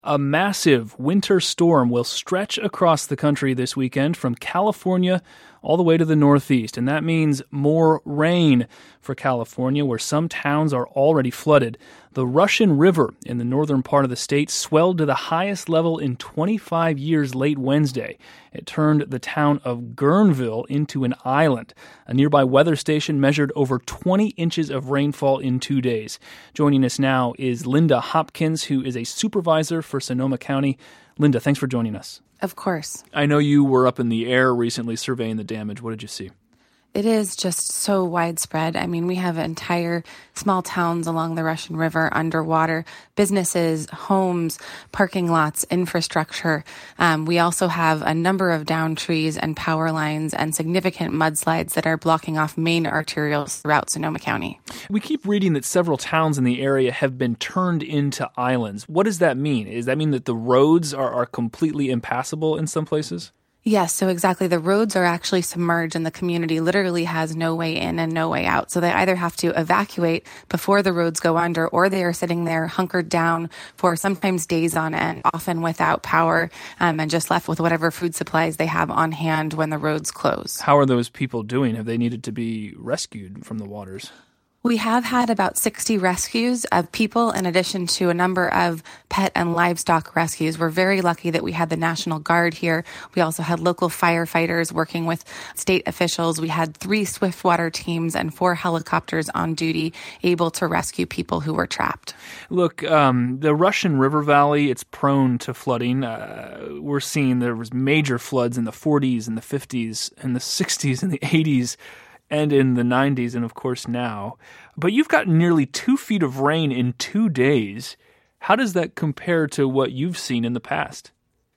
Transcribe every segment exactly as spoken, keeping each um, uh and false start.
A massive winter storm will stretch across the country this weekend from California all the way to the Northeast, and that means more rain for California, where some towns are already flooded. The Russian River in the northern part of the state swelled to the highest level in twenty-five years late Wednesday. It turned the town of Guerneville into an island. A nearby weather station measured over twenty inches of rainfall in two days. Joining us now is Linda Hopkins, who is a supervisor for Sonoma County. Linda, thanks for joining us. Of course. I know you were up in the air recently surveying the damage. What did you see? It is just so widespread. I mean, we have entire small towns along the Russian River underwater, businesses, homes, parking lots, infrastructure. Um, we also have a number of downed trees and power lines and significant mudslides that are blocking off main arterials throughout Sonoma County. We keep reading that several towns in the area have been turned into islands. What does that mean? Does that mean that the roads are, are completely impassable in some places? Yes, so exactly. The roads are actually submerged and the community literally has no way in and no way out. So they either have to evacuate before the roads go under, or they are sitting there hunkered down for sometimes days on end, often without power, um, and just left with whatever food supplies they have on hand when the roads close. How are those people doing? Have they needed to be rescued from the waters? We have had about sixty rescues of people in addition to a number of pet and livestock rescues. We're very lucky that we had the National Guard here. We also had local firefighters working with state officials. We had three Swiftwater teams and four helicopters on duty able to rescue people who were trapped. Look, um, the Russian River Valley, it's prone to flooding. Uh, we're seeing there was major floods in the forties and the fifties and the sixties and the eighties. And in the nineties, and of course now. But you've got nearly two feet of rain in two days. How does that compare to what you've seen in the past?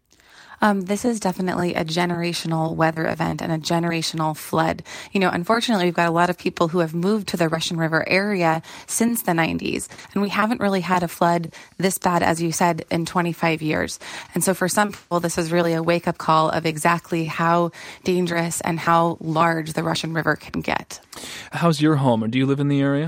Um, this is definitely a generational weather event and a generational flood. You know, unfortunately, we've got a lot of people who have moved to the Russian River area since the nineties, and we haven't really had a flood this bad, as you said, in twenty-five years. And so for some people, this is really a wake-up call of exactly how dangerous and how large the Russian River can get. How's your home, or do you live in the area?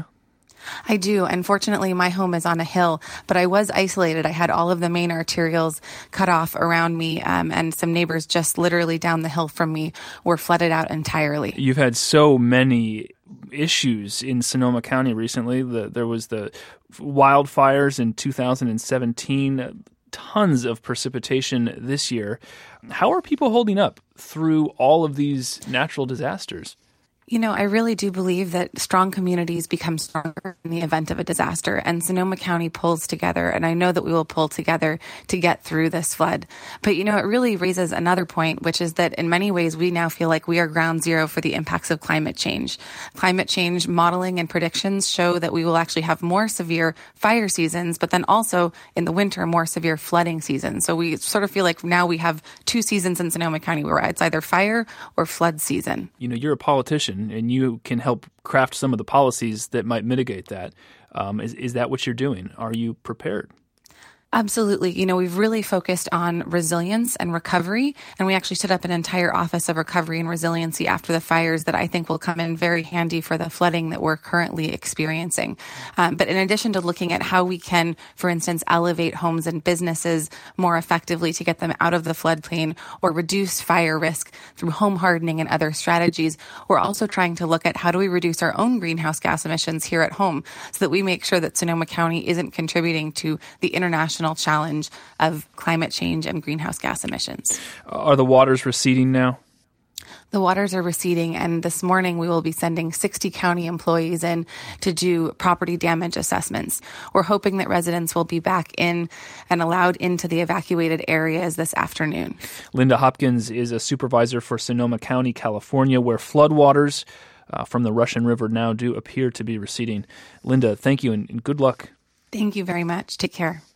I do. Unfortunately, my home is on a hill, but I was isolated. I had all of the main arterials cut off around me, um, and some neighbors just literally down the hill from me were flooded out entirely. You've had so many issues in Sonoma County recently. The, there was the wildfires in two thousand seventeen, tons of precipitation this year. How are people holding up through all of these natural disasters? You know, I really do believe that strong communities become stronger in the event of a disaster, and Sonoma County pulls together, and I know that we will pull together to get through this flood. But, you know, it really raises another point, which is that in many ways we now feel like we are ground zero for the impacts of climate change. Climate change modeling and predictions show that we will actually have more severe fire seasons, but then also in the winter, more severe flooding seasons. So we sort of feel like now we have two seasons in Sonoma County where it's either fire or flood season. You know, you're a politician, and you can help craft some of the policies that might mitigate that. Um, is, is that what you're doing? Are you prepared? Absolutely. You know, we've really focused on resilience and recovery, and we actually set up an entire office of recovery and resiliency after the fires that I think will come in very handy for the flooding that we're currently experiencing. Um, but in addition to looking at how we can, for instance, elevate homes and businesses more effectively to get them out of the floodplain or reduce fire risk through home hardening and other strategies, we're also trying to look at how do we reduce our own greenhouse gas emissions here at home so that we make sure that Sonoma County isn't contributing to the international challenge of climate change and greenhouse gas emissions. Are the waters receding now? The waters are receding, and this morning we will be sending sixty county employees in to do property damage assessments. We're hoping that residents will be back in and allowed into the evacuated areas this afternoon. Linda Hopkins is a supervisor for Sonoma County, California, where floodwaters uh, from the Russian River now do appear to be receding. Linda, thank you and, and good luck. Thank you very much. Take care.